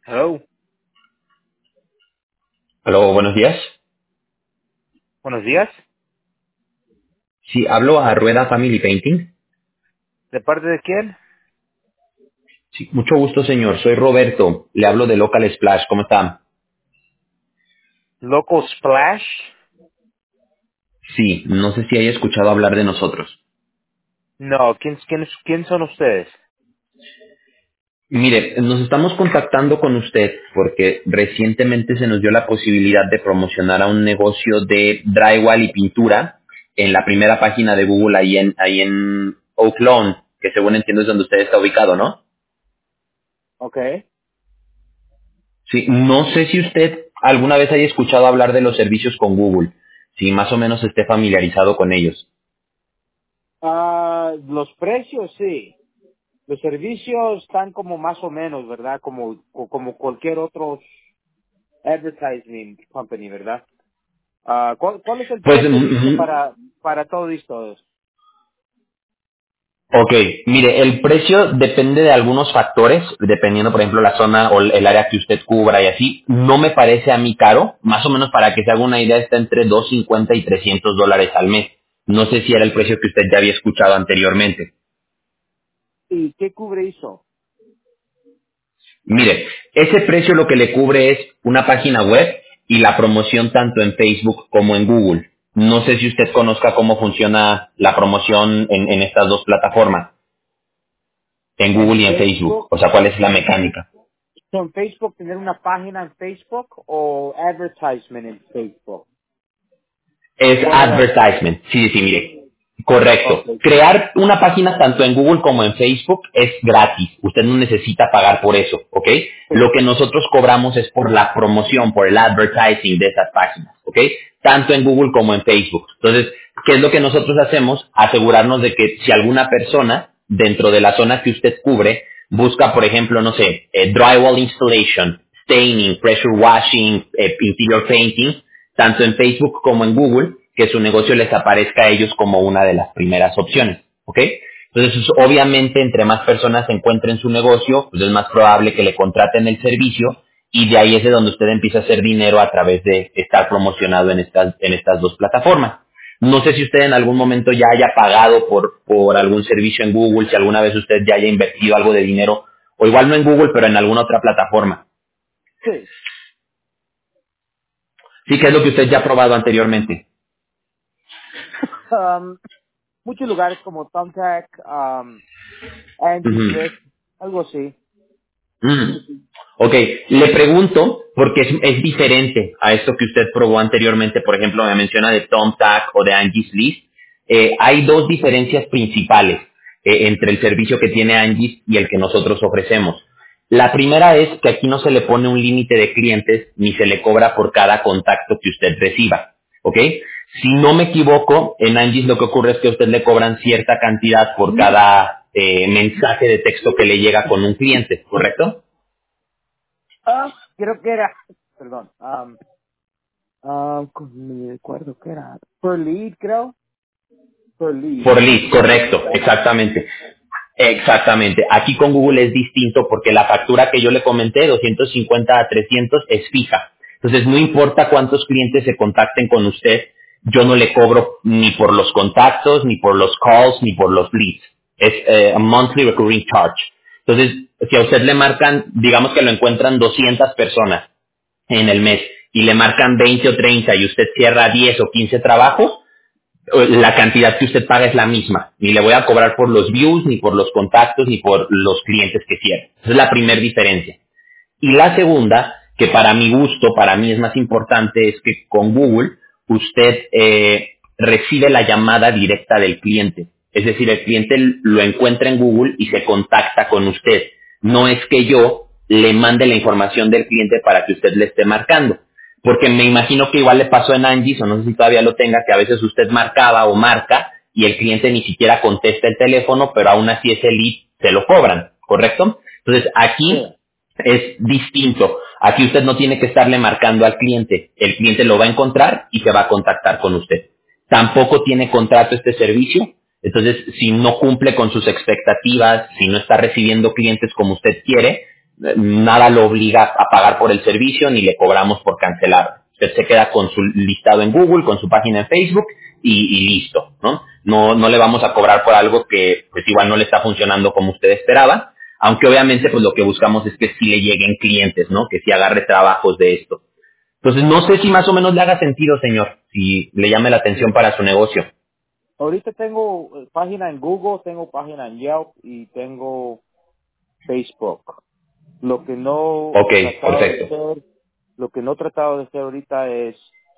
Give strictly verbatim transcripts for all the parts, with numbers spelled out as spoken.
Hello, Aló, buenos días. buenos días. Sí, hablo a Rueda Family Painting. ¿De parte de quién? Sí, mucho gusto, señor. Soy Roberto. Le hablo de Local Splash. ¿Cómo está? Local Splash. Sí, no sé si haya escuchado hablar de nosotros. No, ¿quién, quién, quién son ustedes? Mire, nos estamos contactando con usted porque recientemente se nos dio la posibilidad de promocionar a un negocio de drywall y pintura en la primera página de Google ahí en, ahí en Oak Lawn, que según entiendo es donde usted está ubicado, ¿no? Okay. Sí, no sé si usted alguna vez haya escuchado hablar de los servicios con Google, si más o menos esté familiarizado con ellos. Ah, los precios sí. Los servicios están como más o menos, ¿verdad? Como, co- como cualquier otro advertising company, ¿verdad? Ah, ¿cuál, ¿Cuál es el Pues, precio, mm, dice, mm, para, para todo esto? ok, mire, el precio depende de algunos factores, dependiendo, por ejemplo, la zona o el área que usted cubra y así. No me parece a mí caro, más o menos para que se haga una idea, está entre doscientos cincuenta y trescientos dólares al mes. No sé si era el precio que usted ya había escuchado anteriormente. ¿Y qué cubre eso? Mire, ese precio lo que le cubre es una página web y la promoción tanto en Facebook como en Google. No sé si usted conozca cómo funciona la promoción en, en estas dos plataformas, en En Google y en Facebook. Facebook, O sea, ¿cuál es la mecánica? ¿en Facebook tener una página en Facebook o advertisement en Facebook? Es ¿Cuál de las? advertisement. Sí, sí, mire. Correcto. Okay. Crear una página tanto en Google como en Facebook es gratis. Usted no necesita pagar por eso, ¿ok? Lo que nosotros cobramos es por la promoción, por el advertising de esas páginas, ¿ok? Tanto en Google como en Facebook. Entonces, ¿qué es lo que nosotros hacemos? Asegurarnos de que si alguna persona dentro de la zona que usted cubre busca, por ejemplo, no sé, eh, drywall installation, staining, pressure washing, eh, interior painting, tanto en Facebook como en Google, que su negocio les aparezca a ellos como una de las primeras opciones, ¿ok? Entonces, pues, obviamente, entre más personas se encuentren su negocio, pues es más probable que le contraten el servicio y de ahí es de donde usted empieza a hacer dinero a través de estar promocionado en estas, en estas dos plataformas. No sé si usted en algún momento ya haya pagado por, por algún servicio en Google, si alguna vez usted ya haya invertido algo de dinero, o igual no en Google, pero en alguna otra plataforma. Sí. Sí, que es lo que usted ya ha probado anteriormente. Um, muchos lugares como Thumbtack, um, Angie's Ujú. List, algo así. Mm. Ok, le pregunto porque es, es diferente a esto que usted probó anteriormente, por ejemplo, me menciona de Thumbtack o de Angie's List. Eh, hay dos diferencias principales eh, entre el servicio que tiene Angie's y el que nosotros ofrecemos. La primera es que aquí no se le pone un límite de clientes ni se le cobra por cada contacto que usted reciba, ¿ok? Si no me equivoco, en Angie's lo que ocurre es que a usted le cobran cierta cantidad por cada eh, mensaje de texto que le llega con un cliente, ¿correcto? Ah, creo que era, perdón, um, um, ¿cómo me acuerdo que era? Per lead, creo. Per lead. Por lead, correcto, exactamente. Exactamente. Aquí con Google es distinto porque la factura que yo le comenté, doscientos cincuenta a trescientos, es fija. Entonces, no importa cuántos clientes se contacten con usted, yo no le cobro ni por los contactos, ni por los calls, ni por los leads. Es eh, a monthly recurring charge. Entonces, si a usted le marcan, digamos que lo encuentran doscientas personas en el mes y le marcan veinte o treinta y usted cierra diez o quince trabajos, la cantidad que usted paga es la misma. Ni le voy a cobrar por los views, ni por los contactos, ni por los clientes que cierre. Esa es la primera diferencia. Y la segunda, que para mi gusto, para mí es más importante, es que con Google usted eh, recibe la llamada directa del cliente. Es decir, el cliente lo encuentra en Google y se contacta con usted. No es que yo le mande la información del cliente para que usted le esté marcando. Porque me imagino que igual le pasó en Angie's, o no sé si todavía lo tenga, que a veces usted marcaba o marca y el cliente ni siquiera contesta el teléfono, pero aún así ese lead se lo cobran, ¿correcto? Entonces aquí Sí. es distinto. Aquí usted no tiene que estarle marcando al cliente. El cliente lo va a encontrar y se va a contactar con usted. Tampoco tiene contrato este servicio. Entonces, si no cumple con sus expectativas, si no está recibiendo clientes como usted quiere, nada lo obliga a pagar por el servicio ni le cobramos por cancelar. Usted se queda con su listado en Google, con su página en Facebook y, y listo, ¿no? No, no le vamos a cobrar por algo que pues igual no le está funcionando como usted esperaba, aunque obviamente pues lo que buscamos es que sí le lleguen clientes, ¿no? Que sí agarre trabajos de esto. Entonces no sé si más o menos le haga sentido, señor, si le llame la atención para su negocio. Ahorita tengo eh, página en Google, tengo página en Yelp y tengo Facebook. Lo que no Ok, he tratado de perfecto. hacer, lo que no he tratado de hacer ahorita es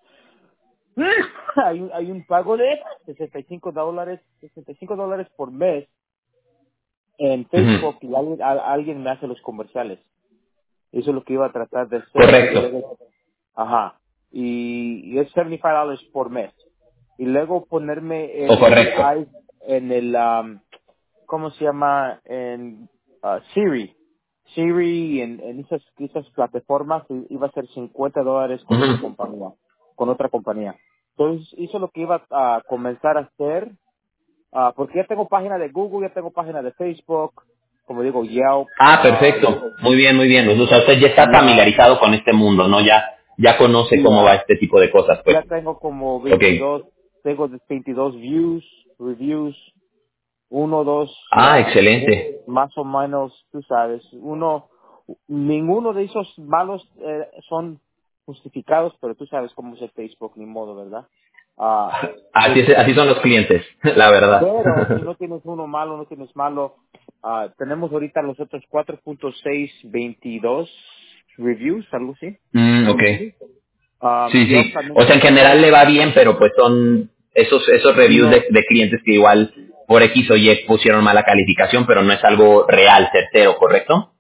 hay un, hay un pago de sesenta y cinco dólares, sesenta y cinco dólares por mes en Ujú. Facebook y alguien, a- alguien me hace los comerciales. Eso es lo que iba a tratar de hacer y Correcto. luego, ajá, y, y es setenta y cinco dólares por mes. Y luego ponerme O en el, correcto. i- en el, um, ¿cómo se llama? En uh, Siri. Siri en, en esas, esas plataformas i- iba a ser cincuenta dólares con otra Ujú. compañía, con otra compañía. Entonces, eso es lo que iba a comenzar a hacer, ah, porque ya tengo página de Google, ya tengo página de Facebook, como digo, Yelp, Ah, um, perfecto. Muy bien, muy bien. O sea, usted ya está ya, familiarizado con este mundo, ¿no? Ya, ya conoce cómo va ya, este tipo de cosas, pues. ya tengo como Ok. veintidós, tengo veintidós views, reviews, uno, dos, Ah, ah, excelente. más o menos, tú sabes, uno, ninguno de esos malos eh, son justificados, pero tú sabes cómo es el Facebook, ni modo, ¿verdad? Ah, Así, es- así son los clientes, la verdad. pero si no tienes uno malo, no tienes malo, ah, tenemos ahorita los otros cuatro punto seiscientos veintidós reviews, algo así. Mm, ok. Um, Sí, Yelp sí. también, O sea, en general le va bien, pero pues son esos esos reviews de, no, de clientes que igual por X o Y pusieron mala calificación, pero no es algo real, certero, ¿correcto?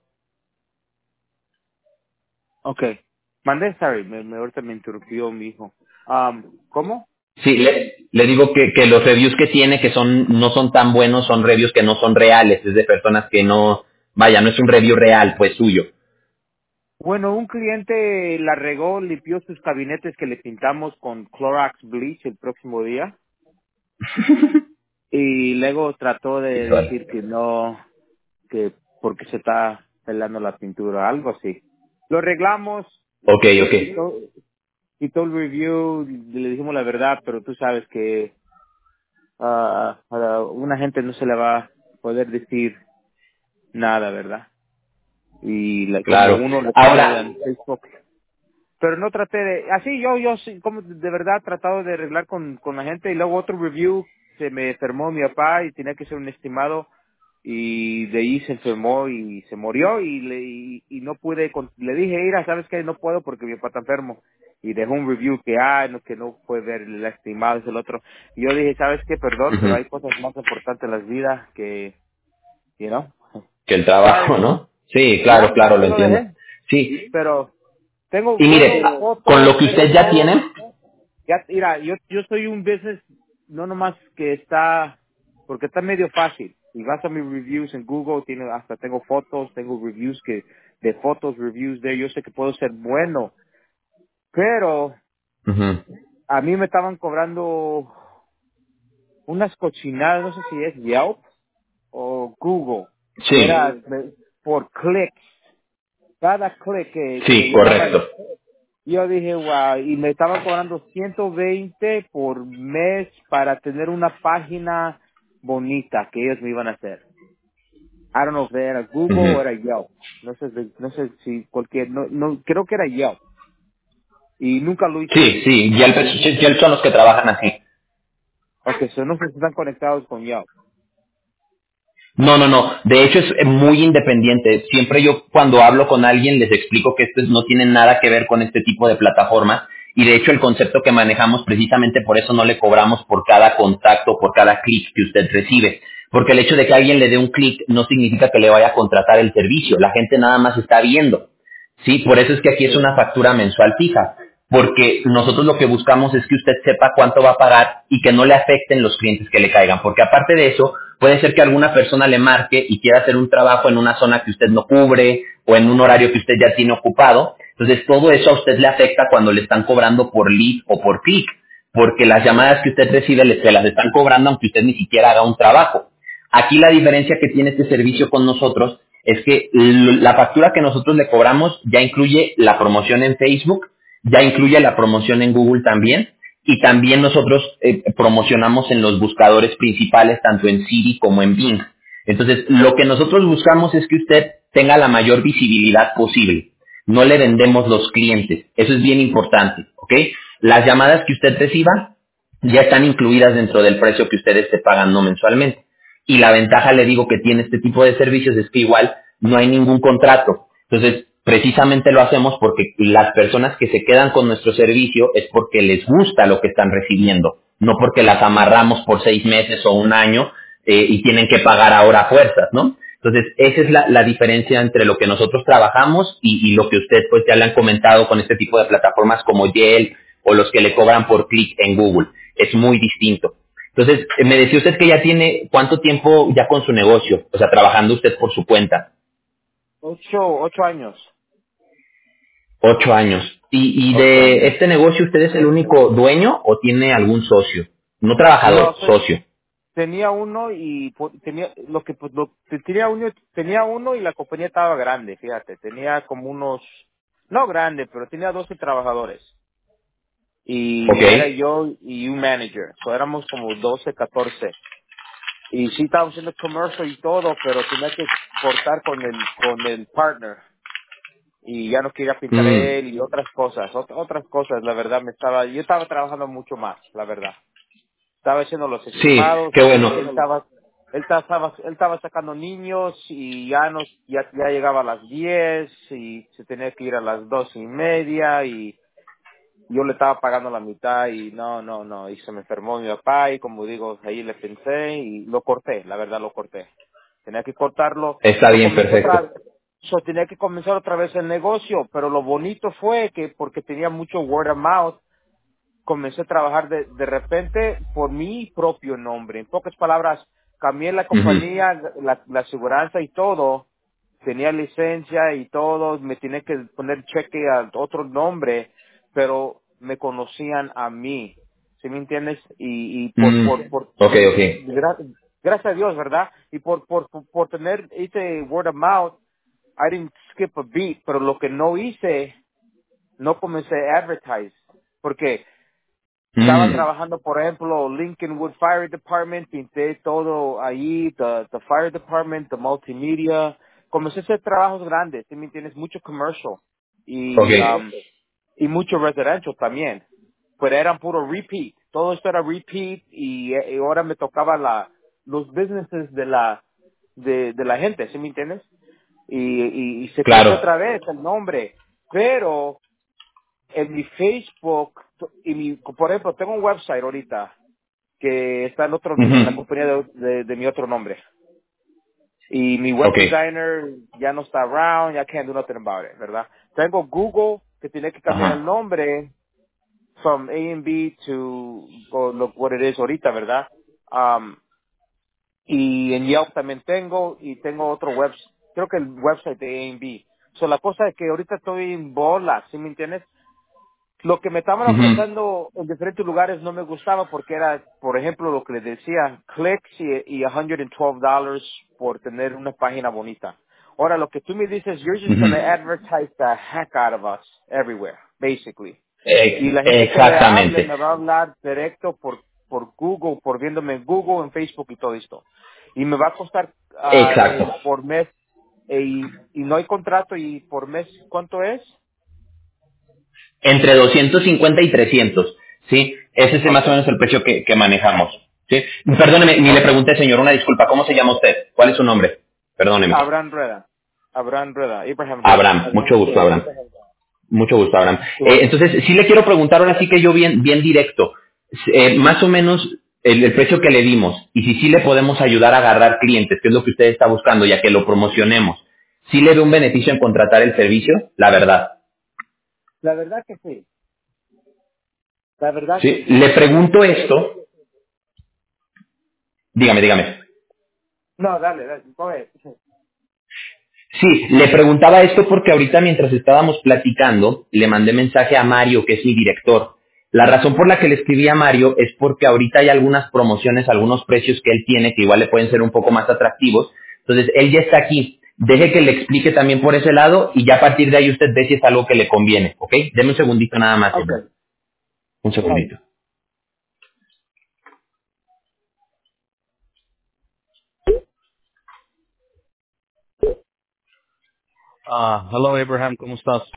okay. Mandé, sorry, me, me ahorita me interrumpió mi hijo. Um, ¿Cómo? Sí, le, le digo que, que los reviews que tiene que son no son tan buenos, son reviews que no son reales, es de personas que no, vaya, no es un review real, pues suyo. Bueno, un cliente la regó, limpió sus gabinetes que le pintamos con Clorox Bleach el próximo día y luego trató de Híjole. decir que no, que porque se está pelando la pintura, algo así. Lo arreglamos, Ok, ok. quitó, quitó el review, le dijimos la verdad, pero tú sabes que ah, a una gente no se le va a poder decir nada, ¿verdad? Y la- como Claro. uno le pone Ahora, en Facebook. Pero no traté de, así yo, yo sí, como de verdad he tratado de arreglar con, con la gente y luego otro review, se me enfermó mi papá y tenía que ser un estimado y de ahí se enfermó y se murió y le, y, y no pude, con- le dije, mira, sabes que no puedo porque mi papá está enfermo y dejó un review que, ah, no, que no puede ver el estimado, es el otro. Y yo dije, sabes qué, perdón, pero ujú, hay cosas más importantes en las vidas que, you know, que el trabajo, sorry, ¿no? Sí, claro, ya, claro, lo así lo entiendo. dejé, Sí. pero tengo Y mire, buenas con lo fotos, que tengo usted ya todo. tiene, Ya, mira, yo, yo soy un business, no nomás que está, porque está medio fácil. Y vas a mis reviews en Google, tiene, hasta tengo fotos, tengo reviews que, de fotos, reviews de, yo sé que puedo ser bueno, pero ujú, a mí me estaban cobrando unas cochinadas, no sé si es Yelp o Google, que era sí, de- por clics. Cada clic que, que me sí, llegaban. correcto. Yo dije, wow, y me estaban cobrando ciento veinte por mes para tener una página bonita que ellos me iban a hacer. I don't know if era Google o Ujú. era Yelp. No sé, de- no sé si cualquier, no, no, creo que era Yelp. Y nunca lo hice. Sí, sí, Yelp, es- Yelp son los que trabajan así. Ok, so no sé si están conectados con Yelp. No, no, no. De hecho es eh, muy independiente. Siempre yo cuando hablo con alguien les explico que esto no tiene nada que ver con este tipo de plataformas y de hecho el concepto que manejamos precisamente por eso no le cobramos por cada contacto, por cada clic que usted recibe. Porque el hecho de que alguien le dé un clic no significa que le vaya a contratar el servicio. La gente nada más está viendo. Sí, por eso es que aquí es Sí. una factura mensual fija, porque nosotros lo que buscamos es que usted sepa cuánto va a pagar y que no le afecten los clientes que le caigan, porque aparte de eso, puede ser que alguna persona le marque y quiera hacer un trabajo en una zona que usted no cubre o en un horario que usted ya tiene ocupado, entonces todo eso a usted le afecta cuando le están cobrando por lead o por clic, porque las llamadas que usted recibe le- se las están cobrando aunque usted ni siquiera haga un trabajo. Aquí la diferencia que tiene este servicio con nosotros es que l- la factura que nosotros le cobramos ya incluye la promoción en Facebook, ya incluye la promoción en Google también, y también nosotros eh, promocionamos en los buscadores principales, tanto en Siri como en Bing. Entonces, lo que nosotros buscamos es que usted tenga la mayor visibilidad posible. No le vendemos los clientes. Eso es bien importante, ¿ok? Las llamadas que usted reciba ya están incluidas dentro del precio que usted esté pagando mensualmente. Y la ventaja, le digo, que tiene este tipo de servicios es que igual no hay ningún contrato. Entonces, precisamente lo hacemos porque las personas que se quedan con nuestro servicio es porque les gusta lo que están recibiendo, no porque las amarramos por seis meses o un año eh, y tienen que pagar ahora a fuerzas, ¿no? Entonces, esa es la, la diferencia entre lo que nosotros trabajamos y, y lo que usted pues ya le han comentado con este tipo de plataformas como Yelp o los que le cobran por clic en Google. Es muy distinto. Entonces, eh, me decía usted que ya tiene, ¿cuánto tiempo ya con su negocio? O sea, trabajando usted por su cuenta. Ocho, ocho años. Ocho años. ¿Y, y Ocho de años. este negocio usted es el único dueño o tiene algún socio? No trabajador, No, soy, socio. tenía uno y po- tenía lo que pues, lo, tenía uno tenía uno y la compañía estaba grande, fíjate, tenía como unos no grande, pero tenía doce trabajadores Ok. y era yo y un manager, so éramos como doce, catorce y sí estábamos haciendo comercio y todo, pero tenía que cortar con el con el partner y ya no quería pintar Mm, él y otras cosas, ot- otras cosas, la verdad me estaba yo estaba trabajando mucho más, la verdad. Estaba haciendo los sí, estimados, qué él, bueno. él estaba él estaba él estaba sacando niños y ya nos ya, ya llegaba a las diez y se tenía que ir a las dos y media y yo le estaba pagando la mitad y no no no y se me enfermó mi papá y como digo ahí le pensé y lo corté, la verdad lo corté, tenía que cortarlo, Está so bien, comenzó perfecto. otra so tenía que comenzar otra vez el negocio, pero lo bonito fue que porque tenía mucho word of mouth comencé a trabajar de, de repente por mi propio nombre. En pocas palabras, cambié la Ujú. compañía, la, la aseguranza y todo. Tenía licencia y todo. Me tenía que poner cheque a otro nombre, pero me conocían a mí. ¿Sí me entiendes? Y, y por, Mm, por, por, ok, ok. gra- gracias a Dios, ¿verdad? Y por, por, por, por tener ese word of mouth, I didn't skip a beat, pero lo que no hice, no comencé a advertise. Porque estaba Mm, trabajando, por ejemplo, Lincolnwood Fire Department, pinté todo ahí, the, the Fire Department, the multimedia. Comencé a hacer trabajos grandes, ¿sí me entiendes? Mucho commercial ok. y, um, y mucho residential también. Pero eran puro repeat. Todo esto era repeat y, y ahora me tocaba la, los businesses de la, de, de la gente, ¿sí me entiendes? Y, y, y se creció Claro. otra vez el nombre. Pero en mi Facebook y mi, por ejemplo, tengo un website ahorita que está en otro en la Ujú. compañía de, de, de mi otro nombre y mi web Ok. designer ya no está around, ya can't do nothing about it, ¿verdad? Tengo Google que tiene que cambiar el Ajá. nombre from A and B to o lo what it is ahorita, ¿verdad? Um, y en Yelp también tengo y tengo otro web, creo que el website de A and B. So la cosa es que ahorita estoy en bola, ¿sí me entiendes? Lo que me estaban Ujú. ofreciendo en diferentes lugares no me gustaba porque era, por ejemplo, lo que les decía, clicks y, y one hundred twelve dollars por tener una página bonita. Ahora, lo que tú me dices, you're just going to Ujú. advertise the heck out of us everywhere, basically. Y Ex- la gente que me hable exactamente. me va a hablar directo por, por Google, por viéndome en Google, en Facebook y todo esto. Y me va a costar ah, eh, Exacto. por mes, eh, y, y no hay contrato y por mes, ¿cuánto es? Entre doscientos cincuenta y trescientos, ¿sí? Ese es más o Okay. menos el precio que, que manejamos, ¿sí? Perdóneme, ni le Okay. pregunté, señor, una disculpa, ¿cómo se llama usted? ¿Cuál es su nombre? Perdóneme. Abraham Reda. Abraham Reda. Abraham Reda. Abraham, mucho gusto, Abraham. Mucho gusto, Abraham. Eh, Igual. entonces, sí le quiero preguntar ahora sí que yo bien, bien directo, eh, más o menos el, el precio que le dimos y si sí le podemos ayudar a agarrar clientes, que es lo que usted está buscando, ya que lo promocionemos. ¿Sí le ve un beneficio en contratar el servicio? La verdad. La verdad que sí. La verdad que Sí, sí. le pregunto esto, dígame, dígame. No, dale, dale. Coge. Sí, le preguntaba esto porque ahorita mientras estábamos platicando, le mandé mensaje a Mario, que es mi director. La razón por la que le escribí a Mario es porque ahorita hay algunas promociones, algunos precios que él tiene que igual le pueden ser un poco más atractivos. Entonces, él ya está aquí Deje que le explique también por ese lado y ya a partir de ahí usted ve si es algo que le conviene, ¿ok? Deme un segundito nada más, Abraham. Okay. Un segundito. Ah, hello Abraham, ¿cómo estás?